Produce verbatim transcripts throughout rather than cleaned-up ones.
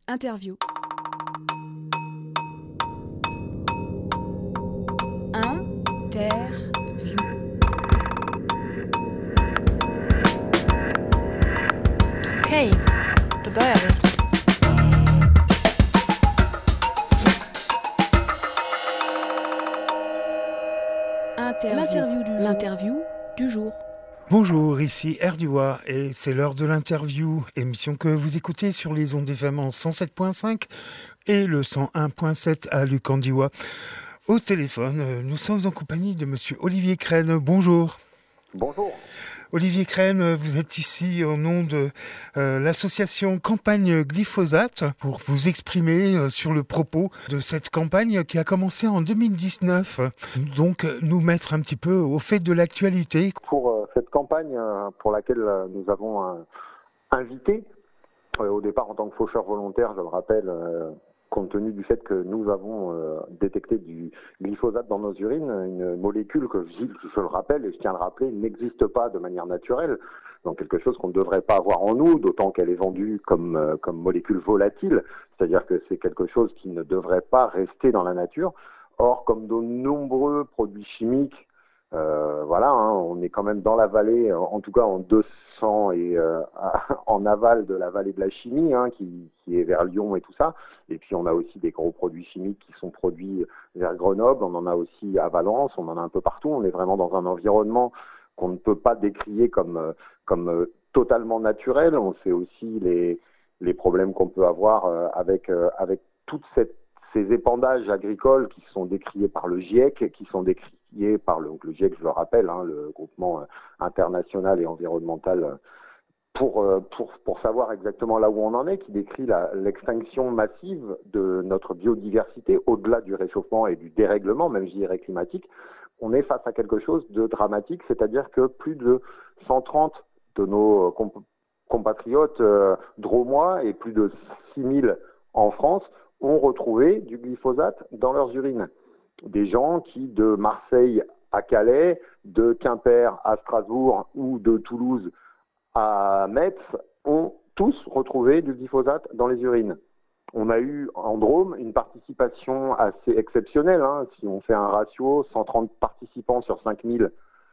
Interview. Interview. Okej, då börjar vi. Interview. L'interview du jour. L'interview du jour. Bonjour, ici Erdua et c'est l'heure de l'interview, émission que vous écoutez sur les ondes F M en cent sept virgule cinq et le cent un virgule sept à Lucandiwa. Au téléphone, nous sommes en compagnie de monsieur Olivier Crène. Bonjour. Bonjour. Olivier Crène, vous êtes ici au nom de euh, l'association Campagne Glyphosate pour vous exprimer euh, sur le propos de cette campagne qui a commencé en deux mille dix-neuf. Donc, nous mettre un petit peu au fait de l'actualité. Pour euh, cette campagne euh, pour laquelle euh, nous avons euh, invité, euh, au départ en tant que faucheur volontaire, je le rappelle, euh, compte tenu du fait que nous avons euh, détecté du glyphosate dans nos urines, une molécule que, je, je le rappelle, et je tiens à le rappeler, n'existe pas de manière naturelle, donc quelque chose qu'on ne devrait pas avoir en nous, d'autant qu'elle est vendue comme, euh, comme molécule volatile, c'est-à-dire que c'est quelque chose qui ne devrait pas rester dans la nature. Or, comme de nombreux produits chimiques, euh, voilà, hein, on est quand même dans la vallée, en tout cas en deux cents et euh, en aval de la vallée de la chimie, hein, qui, qui est vers Lyon et tout ça. Et puis on a aussi des gros produits chimiques qui sont produits vers Grenoble, on en a aussi à Valence, on en a un peu partout. On est vraiment dans un environnement qu'on ne peut pas décrier comme, comme totalement naturel. On sait aussi les, les problèmes qu'on peut avoir avec, avec toute cette ces épandages agricoles qui sont décriés par le GIEC, qui sont décriés par le, le GIEC, je le rappelle, hein, le groupement international et environnemental, pour, pour, pour savoir exactement là où on en est, qui décrit la, l'extinction massive de notre biodiversité au-delà du réchauffement et du dérèglement, même je dirais climatique. On est face à quelque chose de dramatique, c'est-à-dire que plus de cent trente de nos comp- compatriotes euh, drômois et plus de six mille en France ont retrouvé du glyphosate dans leurs urines. Des gens qui, de Marseille à Calais, de Quimper à Strasbourg ou de Toulouse à Metz, ont tous retrouvé du glyphosate dans les urines. On a eu en Drôme une participation assez exceptionnelle. Hein. Si on fait un ratio, cent trente participants sur cinq mille,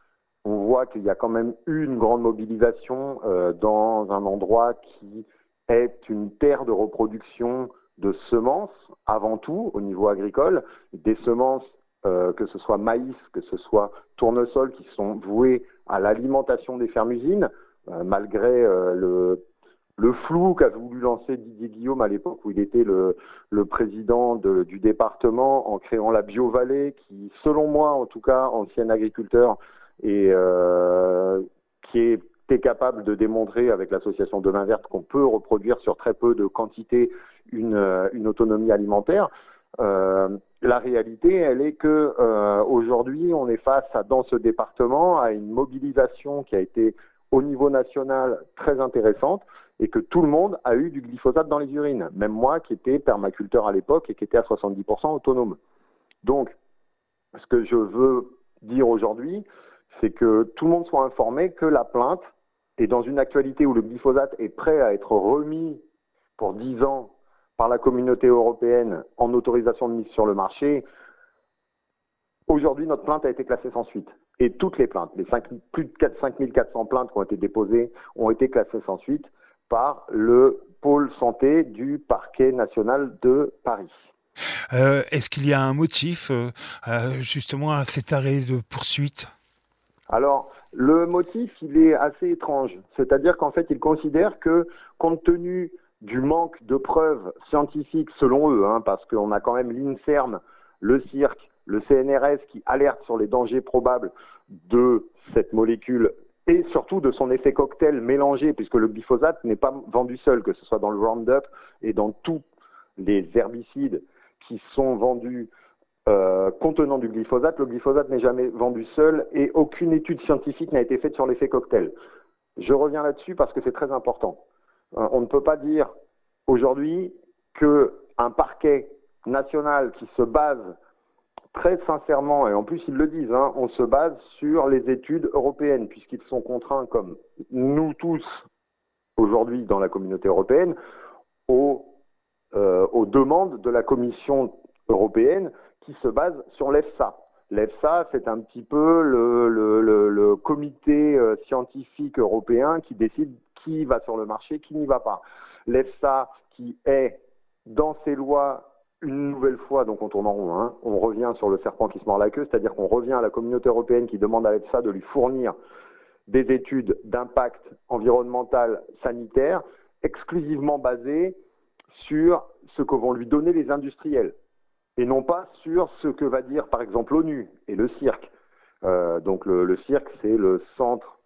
on voit qu'il y a quand même eu une grande mobilisation euh, dans un endroit qui est une terre de reproduction de semences, avant tout, au niveau agricole, des semences, euh, que ce soit maïs, que ce soit tournesol, qui sont vouées à l'alimentation des fermes-usines, euh, malgré euh, le, le flou qu'a voulu lancer Didier Guillaume à l'époque où il était le, le président de, du département en créant la Bio-Vallée, qui, selon moi, en tout cas, ancien agriculteur, et euh, qui est est capable de démontrer avec l'association de Main Verte qu'on peut reproduire sur très peu de quantité une, une autonomie alimentaire. Euh, la réalité, elle est que euh, aujourd'hui, on est face à, dans ce département à une mobilisation qui a été au niveau national très intéressante et que tout le monde a eu du glyphosate dans les urines. Même moi, qui étais permaculteur à l'époque et qui était à soixante-dix pour cent autonome. Donc, ce que je veux dire aujourd'hui, c'est que tout le monde soit informé que la plainte, et dans une actualité où le glyphosate est prêt à être remis pour dix ans par la communauté européenne en autorisation de mise sur le marché, aujourd'hui, notre plainte a été classée sans suite. Et toutes les plaintes, les cinq, plus de cinq mille quatre cents plaintes qui ont été déposées, ont été classées sans suite par le pôle santé du parquet national de Paris. Euh, est-ce qu'il y a un motif euh, justement à cet arrêt de poursuite ? Alors, le motif, il est assez étrange. C'est-à-dire qu'en fait, ils considèrent que, compte tenu du manque de preuves scientifiques, selon eux, hein, parce qu'on a quand même l'INSERM, le C I R C, le C N R S qui alertent sur les dangers probables de cette molécule et surtout de son effet cocktail mélangé, puisque le glyphosate n'est pas vendu seul, que ce soit dans le Roundup et dans tous les herbicides qui sont vendus Euh, contenant du glyphosate. Le glyphosate n'est jamais vendu seul et aucune étude scientifique n'a été faite sur l'effet cocktail. Je reviens là-dessus parce que c'est très important. Euh, on ne peut pas dire aujourd'hui qu'un parquet national qui se base très sincèrement, et en plus ils le disent, hein, on se base sur les études européennes puisqu'ils sont contraints, comme nous tous aujourd'hui dans la communauté européenne, au euh, aux demandes de la Commission européenne qui se base sur l'EFSA. L'EFSA, c'est un petit peu le, le, le, le comité euh, scientifique européen qui décide qui va sur le marché, qui n'y va pas. L'EFSA qui est dans ses lois une nouvelle fois, donc on tourne en rond, hein, on revient sur le serpent qui se mord la queue, c'est-à-dire qu'on revient à la communauté européenne qui demande à l'EFSA de lui fournir des études d'impact environnemental sanitaire exclusivement basées sur ce que vont lui donner les industriels et non pas sur ce que va dire par exemple l'ONU et le C I R C. Euh, donc le, le C I R C, c'est le centre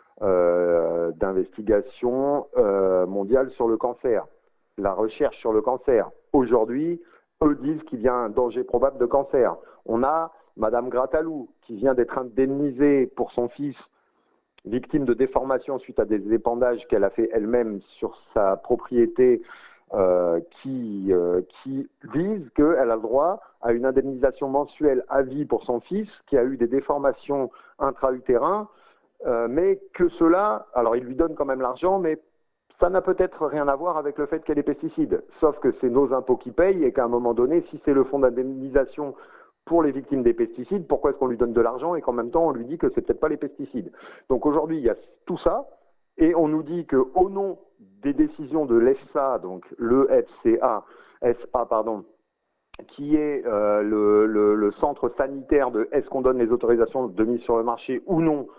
euh, d'investigation euh, mondial sur le cancer, la recherche sur le cancer. Aujourd'hui, eux disent qu'il y a un danger probable de cancer. On a Madame Gratalou qui vient d'être indemnisée pour son fils victime de déformation suite à des épandages qu'elle a fait elle-même sur sa propriété euh, qui, euh, qui disent qu'elle a le droit à une indemnisation mensuelle à vie pour son fils qui a eu des déformations intra-utérins, euh, mais que cela, alors il lui donne quand même l'argent, mais ça n'a peut-être rien à voir avec le fait qu'elle est pesticide. Sauf que c'est nos impôts qui payent et qu'à un moment donné, si c'est le fonds d'indemnisation pour les victimes des pesticides, pourquoi est-ce qu'on lui donne de l'argent et qu'en même temps on lui dit que c'est peut-être pas les pesticides. Donc aujourd'hui, il y a tout ça et on nous dit que au nom des décisions de l'EFSA, donc le F C A, S A pardon, qui est euh, le, le, le centre sanitaire de est-ce qu'on donne les autorisations de mise sur le marché ou non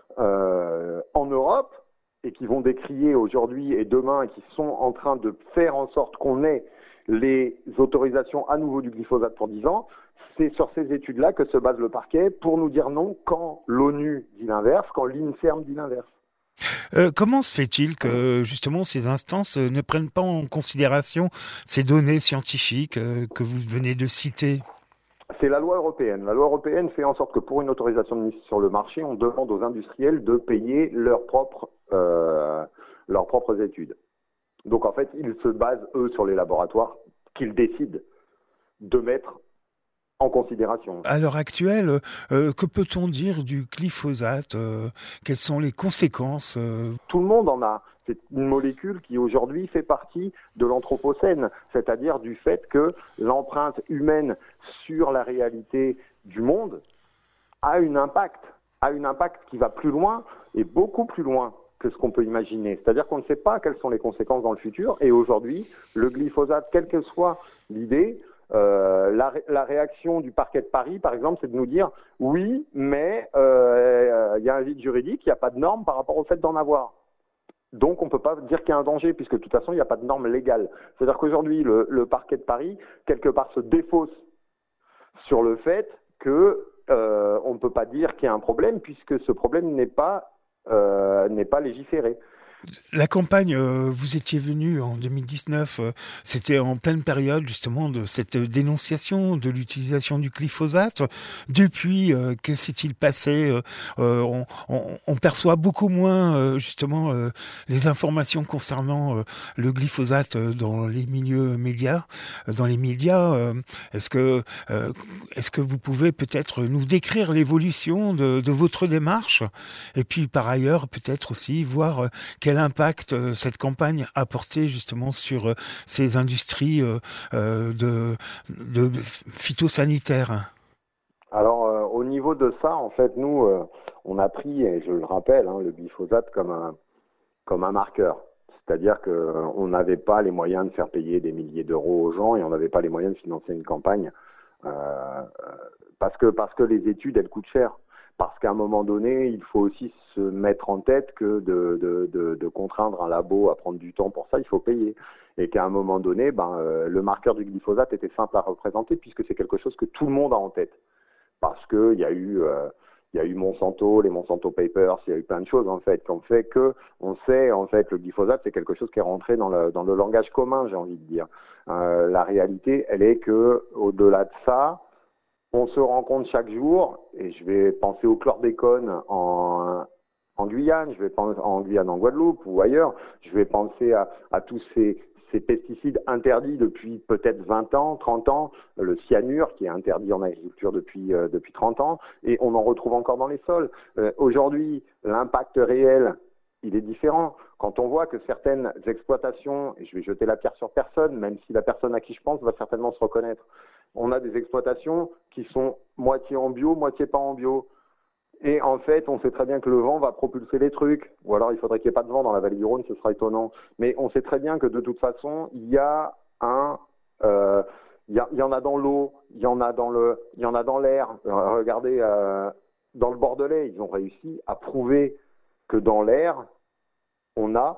euh, en Europe, et qui vont décrier aujourd'hui et demain et qui sont en train de faire en sorte qu'on ait les autorisations à nouveau du glyphosate pour dix ans, c'est sur ces études-là que se base le parquet pour nous dire non quand l'ONU dit l'inverse, quand l'INSERM dit l'inverse. Euh, comment se fait-il que justement ces instances ne prennent pas en considération ces données scientifiques euh, que vous venez de citer ? C'est la loi européenne. La loi européenne fait en sorte que pour une autorisation de mise sur le marché, on demande aux industriels de payer leurs propres, euh, leurs propres études. Donc en fait, ils se basent, eux, sur les laboratoires qu'ils décident de mettre en considération. À l'heure actuelle, euh, que peut-on dire du glyphosate ? euh, Quelles sont les conséquences euh... Tout le monde en a. C'est une molécule qui aujourd'hui fait partie de l'anthropocène, c'est-à-dire du fait que l'empreinte humaine sur la réalité du monde a un impact, a un impact qui va plus loin et beaucoup plus loin que ce qu'on peut imaginer. C'est-à-dire qu'on ne sait pas quelles sont les conséquences dans le futur et aujourd'hui, le glyphosate, quelle que soit l'idée, Euh, la, la réaction du parquet de Paris, par exemple, c'est de nous dire oui, mais il euh, y a un vide juridique, il n'y a pas de normes par rapport au fait d'en avoir. Donc on ne peut pas dire qu'il y a un danger, puisque de toute façon, il n'y a pas de normes légales. C'est-à-dire qu'aujourd'hui, le, le parquet de Paris, quelque part, se défausse sur le fait qu'on euh, ne peut pas dire qu'il y a un problème, puisque ce problème n'est pas, euh, n'est pas légiféré. La campagne, euh, vous étiez venu en deux mille dix-neuf, euh, c'était en pleine période justement de cette dénonciation de l'utilisation du glyphosate. Depuis, euh, que s'est-il passé ? euh, on, on, on perçoit beaucoup moins euh, justement euh, les informations concernant euh, le glyphosate dans les milieux médias. Dans les médias, euh, est-ce que euh, est-ce que vous pouvez peut-être nous décrire l'évolution de, de votre démarche ? Et puis par ailleurs, peut-être aussi voir euh, quel impact euh, cette campagne a porté justement sur euh, ces industries euh, euh, de, de phytosanitaires. Alors euh, au niveau de ça, en fait, nous, euh, on a pris, et je le rappelle, hein, le glyphosate comme un, comme un marqueur. C'est-à-dire qu'on n'avait pas les moyens de faire payer des milliers d'euros aux gens et on n'avait pas les moyens de financer une campagne euh, parce que, parce que les études, elles coûtent cher. Parce qu'à un moment donné, il faut aussi se mettre en tête que de, de, de, de contraindre un labo à prendre du temps pour ça, il faut payer. Et qu'à un moment donné, ben, euh, le marqueur du glyphosate était simple à représenter puisque c'est quelque chose que tout le monde a en tête. Parce qu'il y a eu, euh, il y a eu Monsanto, les Monsanto Papers, il y a eu plein de choses en fait, qui ont fait que on sait en fait le glyphosate c'est quelque chose qui est rentré dans le, dans le langage commun, j'ai envie de dire. Euh, la réalité, elle est que au-delà de ça, on se rencontre chaque jour, et je vais penser au chlordécone en, en Guyane, je vais penser en Guyane, en Guadeloupe ou ailleurs, je vais penser à, à tous ces, ces pesticides interdits depuis peut-être vingt ans, trente ans, le cyanure qui est interdit en agriculture depuis, euh, depuis trente ans, et on en retrouve encore dans les sols. Euh, aujourd'hui, l'impact réel, il est différent. Quand on voit que certaines exploitations, et je vais jeter la pierre sur personne, même si la personne à qui je pense va certainement se reconnaître, on a des exploitations qui sont moitié en bio, moitié pas en bio. Et en fait, on sait très bien que le vent va propulser les trucs. Ou alors, il faudrait qu'il n'y ait pas de vent dans la vallée du Rhône, ce sera étonnant. Mais on sait très bien que de toute façon, il y a un... Euh, il, y a, il y en a dans l'eau, il y en a dans le, il y en a dans l'air. Euh, regardez, euh, dans le Bordelais, ils ont réussi à prouver que dans l'air, on a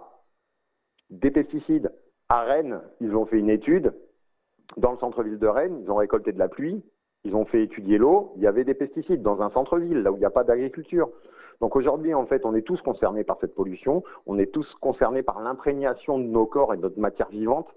des pesticides. À Rennes, ils ont fait une étude. Dans le centre-ville de Rennes, ils ont récolté de la pluie. Ils ont fait étudier l'eau, il y avait des pesticides dans un centre-ville, là où il n'y a pas d'agriculture. Donc aujourd'hui, en fait, on est tous concernés par cette pollution, on est tous concernés par l'imprégnation de nos corps et de notre matière vivante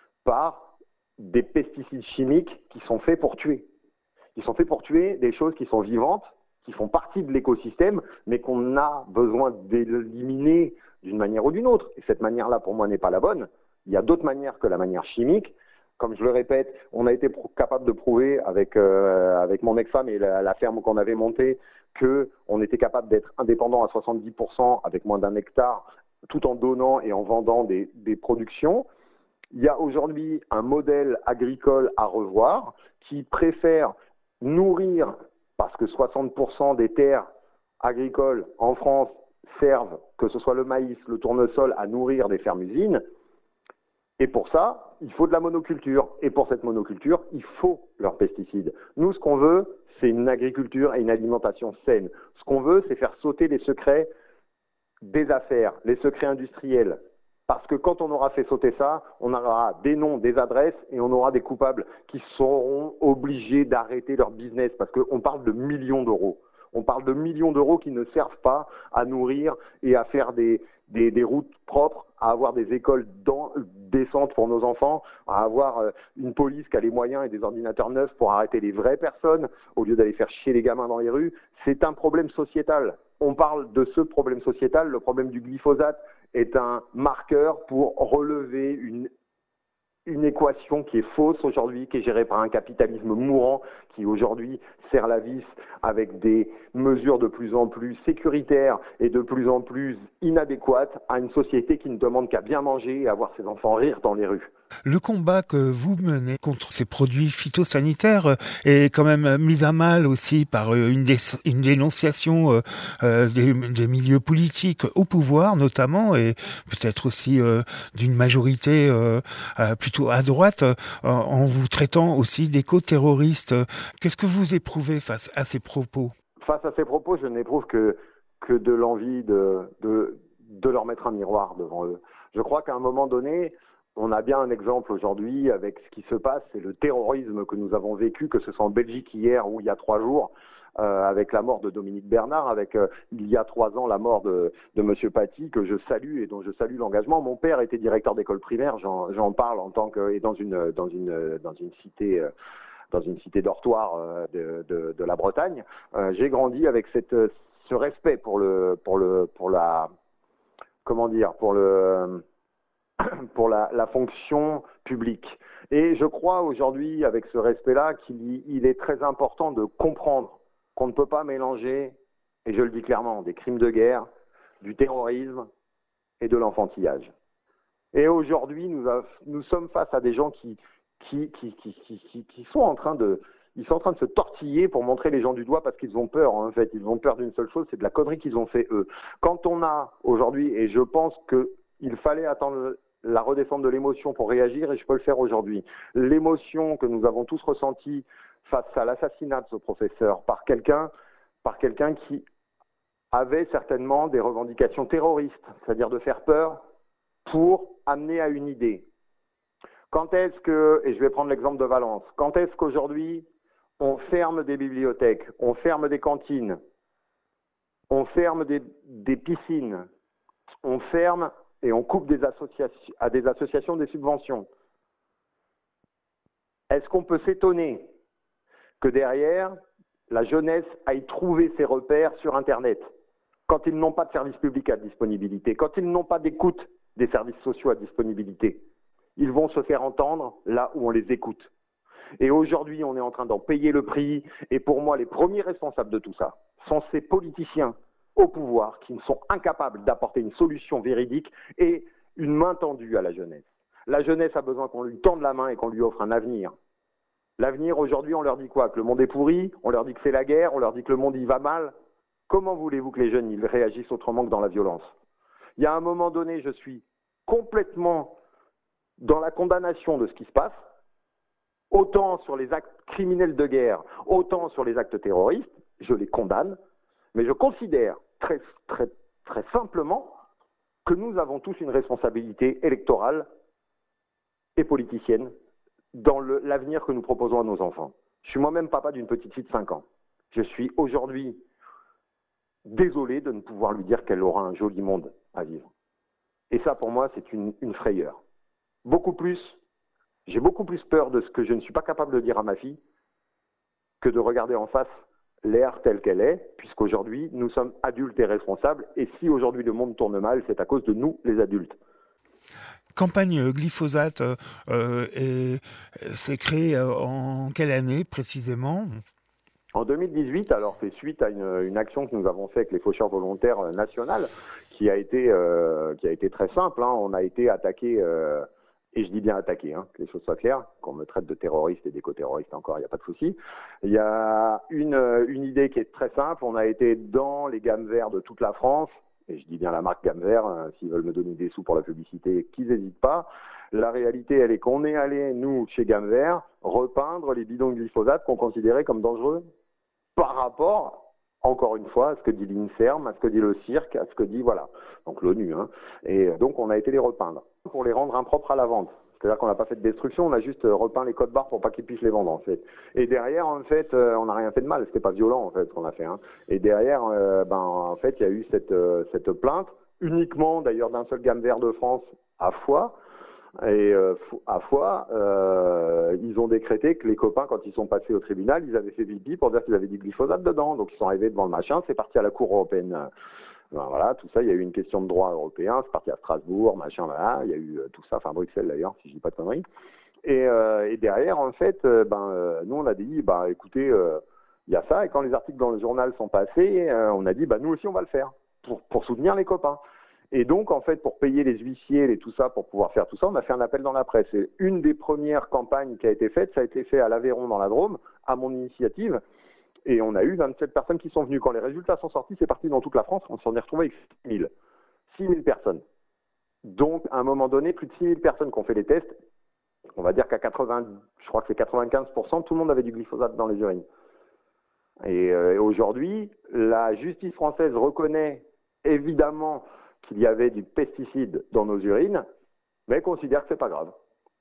par des pesticides chimiques qui sont faits pour tuer. Ils sont faits pour tuer des choses qui sont vivantes, qui font partie de l'écosystème, mais qu'on a besoin d'éliminer d'une manière ou d'une autre. Et cette manière-là, pour moi, n'est pas la bonne. Il y a d'autres manières que la manière chimique. Comme je le répète, on a été capable de prouver avec, euh, avec mon ex-femme et la, la ferme qu'on avait montée qu'on était capable d'être indépendant à soixante-dix pour cent avec moins d'un hectare, tout en donnant et en vendant des, des productions. Il y a aujourd'hui un modèle agricole à revoir qui préfère nourrir, parce que soixante pour cent des terres agricoles en France servent, que ce soit le maïs, le tournesol, à nourrir des fermes-usines. Et pour ça, il faut de la monoculture. Et pour cette monoculture, il faut leurs pesticides. Nous, ce qu'on veut, c'est une agriculture et une alimentation saine. Ce qu'on veut, c'est faire sauter les secrets des affaires, les secrets industriels. Parce que quand on aura fait sauter ça, on aura des noms, des adresses et on aura des coupables qui seront obligés d'arrêter leur business. Parce qu'on parle de millions d'euros. On parle de millions d'euros qui ne servent pas à nourrir et à faire des, des, des routes propres, à avoir des écoles dans, décentes pour nos enfants, à avoir euh, une police qui a les moyens et des ordinateurs neufs pour arrêter les vraies personnes au lieu d'aller faire chier les gamins dans les rues. C'est un problème sociétal. On parle de ce problème sociétal. Le problème du glyphosate est un marqueur pour relever une une équation qui est fausse aujourd'hui, qui est gérée par un capitalisme mourant, qui aujourd'hui serre la vis avec des mesures de plus en plus sécuritaires et de plus en plus inadéquates à une société qui ne demande qu'à bien manger et à voir ses enfants rire dans les rues. Le combat que vous menez contre ces produits phytosanitaires est quand même mis à mal aussi par une, dé- une dénonciation euh, euh, des, des milieux politiques au pouvoir notamment, et peut-être aussi euh, d'une majorité euh, euh, plutôt à droite, euh, en vous traitant aussi d'éco-terroristes. Qu'est-ce que vous éprouvez face à ces propos ? Face à ces propos, je n'éprouve que, que de l'envie de, de, de leur mettre un miroir devant eux. Je crois qu'à un moment donné, on a bien un exemple aujourd'hui avec ce qui se passe, c'est le terrorisme que nous avons vécu, que ce soit en Belgique hier ou il y a trois jours, euh, avec la mort de Dominique Bernard, avec euh, il y a trois ans la mort de, de Monsieur Paty, que je salue et dont je salue l'engagement. Mon père était directeur d'école primaire, j'en, j'en parle en tant que et dans une dans une dans une cité. Euh, dans une cité dortoir euh, de, de, de la Bretagne. Euh, j'ai grandi avec cette, ce respect pour le, pour le, pour la, comment dire, pour le, pour la, la fonction publique. Et je crois aujourd'hui, avec ce respect-là, qu'il il est très important de comprendre qu'on ne peut pas mélanger, et je le dis clairement, des crimes de guerre, du terrorisme et de l'enfantillage. Et aujourd'hui, nous, a, nous sommes face à des gens qui Qui, qui, qui, qui, qui sont en train de, ils sont en train de se tortiller pour montrer les gens du doigt parce qu'ils ont peur, en fait. Ils ont peur d'une seule chose, c'est de la connerie qu'ils ont fait eux. Quand on a aujourd'hui, et je pense qu'il fallait attendre la redescente de l'émotion pour réagir, et je peux le faire aujourd'hui, l'émotion que nous avons tous ressentie face à l'assassinat de ce professeur par quelqu'un, par quelqu'un qui avait certainement des revendications terroristes, c'est-à-dire de faire peur pour amener à une idée. Quand est-ce que, et je vais prendre l'exemple de Valence, quand est-ce qu'aujourd'hui on ferme des bibliothèques, on ferme des cantines, on ferme des, des piscines, on ferme et on coupe des associations, à des associations des subventions? Est-ce qu'on peut s'étonner que derrière, la jeunesse aille trouver ses repères sur Internet, quand ils n'ont pas de service public à disponibilité, quand ils n'ont pas d'écoute des services sociaux à disponibilité? Ils vont se faire entendre là où on les écoute. Et aujourd'hui, on est en train d'en payer le prix. Et pour moi, les premiers responsables de tout ça sont ces politiciens au pouvoir qui ne sont incapables d'apporter une solution véridique et une main tendue à la jeunesse. La jeunesse a besoin qu'on lui tende la main et qu'on lui offre un avenir. L'avenir, aujourd'hui, on leur dit quoi? Que le monde est pourri, on leur dit que c'est la guerre, on leur dit que le monde y va mal. Comment voulez-vous que les jeunes ils réagissent autrement que dans la violence? Il y a un moment donné, je suis complètement dans la condamnation de ce qui se passe, autant sur les actes criminels de guerre, autant sur les actes terroristes, je les condamne, mais je considère très, très, très simplement que nous avons tous une responsabilité électorale et politicienne dans le, l'avenir que nous proposons à nos enfants. Je suis moi-même papa d'une petite fille de cinq ans. Je suis aujourd'hui désolé de ne pouvoir lui dire qu'elle aura un joli monde à vivre. Et ça, pour moi, c'est une, une frayeur. Beaucoup plus, j'ai beaucoup plus peur de ce que je ne suis pas capable de dire à ma fille que de regarder en face l'ère telle qu'elle est, puisqu'aujourd'hui, nous sommes adultes et responsables. Et si aujourd'hui le monde tourne mal, c'est à cause de nous, les adultes. Campagne glyphosate, euh, est, c'est créé en quelle année précisément? En deux mille dix-huit, alors c'est suite à une, une action que nous avons faite avec les faucheurs volontaires nationales, qui a été, euh, qui a été très simple. Hein. On a été attaqué, euh, et je dis bien attaqué, hein, que les choses soient claires, qu'on me traite de terroriste et d'éco-terroriste encore, il n'y a pas de souci. Il y a une, une idée qui est très simple, on a été dans les gammes verts de toute la France, et je dis bien la marque Gamme Vert, hein, s'ils veulent me donner des sous pour la publicité, qu'ils n'hésitent pas. La réalité, elle est qu'on est allé, nous, chez Gamme Vert, repeindre les bidons de glyphosate qu'on considérait comme dangereux par rapport, encore une fois, à ce que dit l'INSERM, à ce que dit le cirque, à ce que dit, voilà, donc l'ONU. Hein. Et donc, on a été les repeindre pour les rendre impropres à la vente. C'est-à-dire qu'on n'a pas fait de destruction, on a juste repeint les codes barres pour pas qu'ils puissent les vendre, en fait. Et derrière, en fait, euh, on n'a rien fait de mal. C'était pas violent, en fait, ce qu'on a fait. Hein. Et derrière, euh, ben, en fait, il y a eu cette, euh, cette plainte, uniquement, d'ailleurs, d'un seul Gamme Vert de France à Foix. Et euh, à Foix, euh, ils ont décrété que les copains, quand ils sont passés au tribunal, ils avaient fait pipi pour dire qu'ils avaient du glyphosate dedans. Donc, ils sont arrivés devant le machin, c'est parti à la Cour européenne. Ben voilà, tout ça, il y a eu une question de droit européen, c'est parti à Strasbourg, machin, voilà, il y a eu euh, tout ça, enfin Bruxelles d'ailleurs, si je dis pas de conneries. Et, euh, et derrière, en fait, euh, ben, euh, nous on a dit, bah écoutez, il euh, y a ça, et quand les articles dans le journal sont passés, euh, on a dit, bah nous aussi on va le faire, pour, pour soutenir les copains. Et donc, en fait, pour payer les huissiers et tout ça, pour pouvoir faire tout ça, on a fait un appel dans la presse. Et une des premières campagnes qui a été faite, ça a été fait à l'Aveyron dans la Drôme, à mon initiative. Et on a eu vingt-sept personnes qui sont venues. Quand les résultats sont sortis, c'est parti dans toute la France. On s'en est retrouvé avec six mille. six mille personnes. Donc, à un moment donné, plus de six mille personnes qui ont fait les tests. On va dire qu'à quatre-vingts, je crois que c'est quatre-vingt-quinze pour cent, tout le monde avait du glyphosate dans les urines. Et, euh, et aujourd'hui, la justice française reconnaît évidemment qu'il y avait du pesticide dans nos urines, mais considère que c'est pas grave.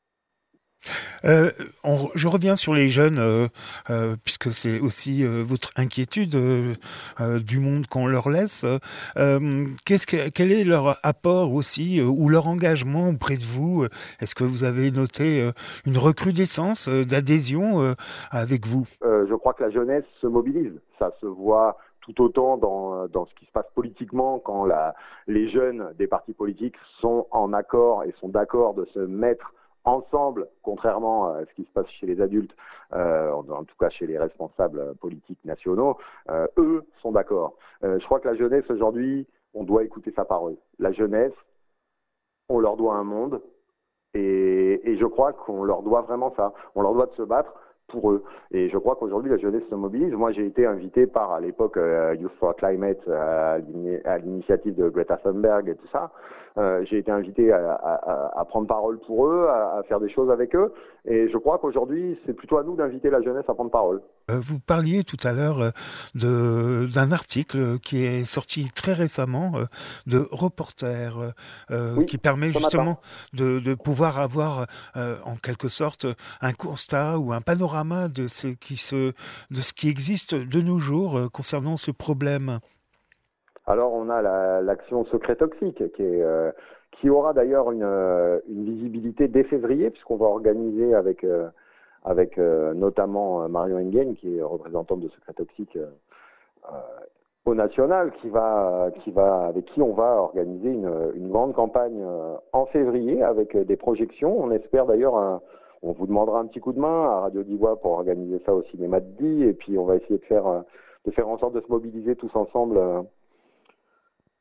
Euh, on, je reviens sur les jeunes, euh, euh, puisque c'est aussi euh, votre inquiétude euh, euh, du monde qu'on leur laisse. Euh, qu'est-ce que, quel est leur apport aussi, euh, ou leur engagement auprès de vous? Est-ce que vous avez noté euh, une recrudescence euh, d'adhésion euh, avec vous? euh, Je crois que la jeunesse se mobilise. Ça se voit tout autant dans, dans ce qui se passe politiquement, quand la, les jeunes des partis politiques sont en accord et sont d'accord de se mettre ensemble, contrairement à ce qui se passe chez les adultes, euh, en tout cas chez les responsables politiques nationaux, euh, eux sont d'accord. Euh, je crois que la jeunesse aujourd'hui, on doit écouter sa parole. La jeunesse, on leur doit un monde, et, et je crois qu'on leur doit vraiment ça. On leur doit de se battre pour eux. Et je crois qu'aujourd'hui, la jeunesse se mobilise. Moi, j'ai été invité par, à l'époque, euh, Youth for Climate, euh, à l'initiative de Greta Thunberg et tout ça. Euh, j'ai été invité à, à, à prendre parole pour eux, à, à faire des choses avec eux. Et je crois qu'aujourd'hui, c'est plutôt à nous d'inviter la jeunesse à prendre parole. Euh, vous parliez tout à l'heure euh, de, d'un article qui est sorti très récemment euh, de Reporter, euh, oui, qui permet justement de, de pouvoir avoir euh, en quelque sorte un constat ou un panorama de ce qui, se, de ce qui existe de nos jours euh, concernant ce problème. Alors, on a la, l'action Secret Toxique, qui, est, euh, qui aura d'ailleurs une, euh, une visibilité dès février, puisqu'on va organiser avec, euh, avec euh, notamment Marion Engen, qui est représentante de Secret Toxique euh, euh, au national, qui va, qui va, avec qui on va organiser une, une grande campagne euh, en février, avec des projections. On espère d'ailleurs, un, on vous demandera un petit coup de main à Radio Divois pour organiser ça au cinéma de Die, et puis on va essayer de faire, de faire en sorte de se mobiliser tous ensemble euh,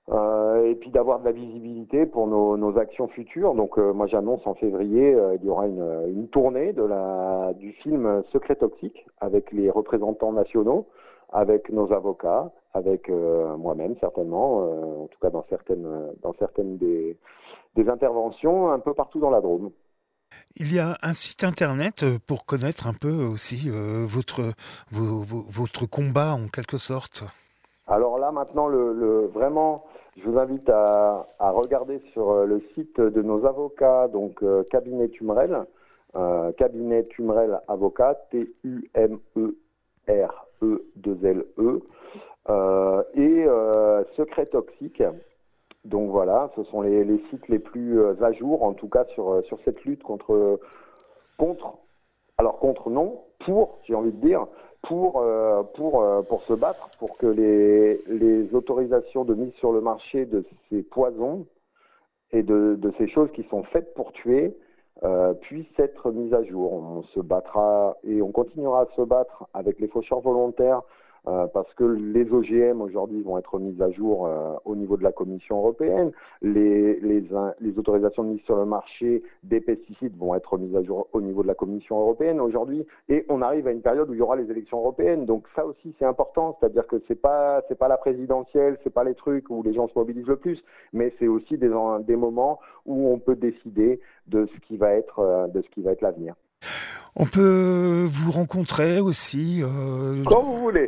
Euh, et puis d'avoir de la visibilité pour nos, nos actions futures. Donc euh, moi j'annonce en février, euh, il y aura une, une tournée de la, du film Secret Toxique avec les représentants nationaux, avec nos avocats, avec euh, moi-même certainement, euh, en tout cas dans certaines, dans certaines des, des interventions un peu partout dans la Drôme. Il y a un site internet pour connaître un peu aussi euh, votre, vos, vos, votre combat en quelque sorte. Alors là maintenant, le, le, vraiment, je vous invite à, à regarder sur le site de nos avocats, donc euh, Cabinet Tumrel, euh, Cabinet Tumrel Avocat, T U M E R E deux L E, euh, et euh, Secret Toxique. Donc voilà, ce sont les, les sites les plus à jour, en tout cas sur, sur cette lutte contre, contre, alors contre non, pour, j'ai envie de dire, pour, euh, pour, euh, pour se battre, pour que les, les autorisations de mise sur le marché de ces poisons et de, de ces choses qui sont faites pour tuer euh, puissent être mises à jour. On se battra et on continuera à se battre avec les faucheurs volontaires euh, parce que les O G M aujourd'hui vont être mises à jour euh, au niveau de la Commission européenne. Les, les, les autorisations de mise sur le marché des pesticides vont être mises à jour au niveau de la Commission européenne aujourd'hui. Et on arrive à une période où il y aura les élections européennes. Donc ça aussi c'est important, c'est-à-dire que c'est pas c'est pas la présidentielle, c'est pas les trucs où les gens se mobilisent le plus, mais c'est aussi des, des moments où on peut décider de ce qui va être de ce qui va être l'avenir. On peut vous rencontrer aussi euh... quand vous voulez.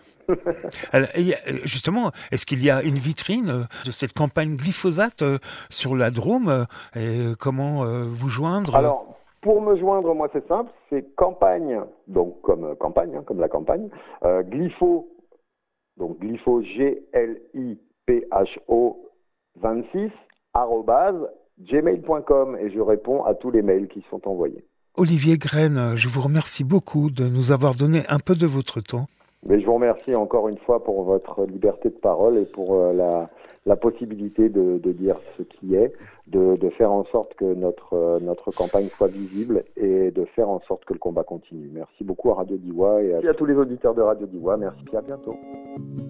Alors, justement, est-ce qu'il y a une vitrine de cette campagne glyphosate sur la Drôme et comment vous joindre? Alors, pour me joindre, moi c'est simple, c'est campagne, donc comme campagne, hein, comme la campagne, euh, glypho, donc glypho G L I P H O vingt-six arobase gmail point com et je réponds à tous les mails qui sont envoyés. Olivier Graine, je vous remercie beaucoup de nous avoir donné un peu de votre temps. Mais je vous remercie encore une fois pour votre liberté de parole et pour euh, la, la possibilité de, de dire ce qui est, de, de faire en sorte que notre, euh, notre campagne soit visible et de faire en sorte que le combat continue. Merci beaucoup à Radio Diois et à, et à tous les auditeurs de Radio Diois. Merci et à bientôt.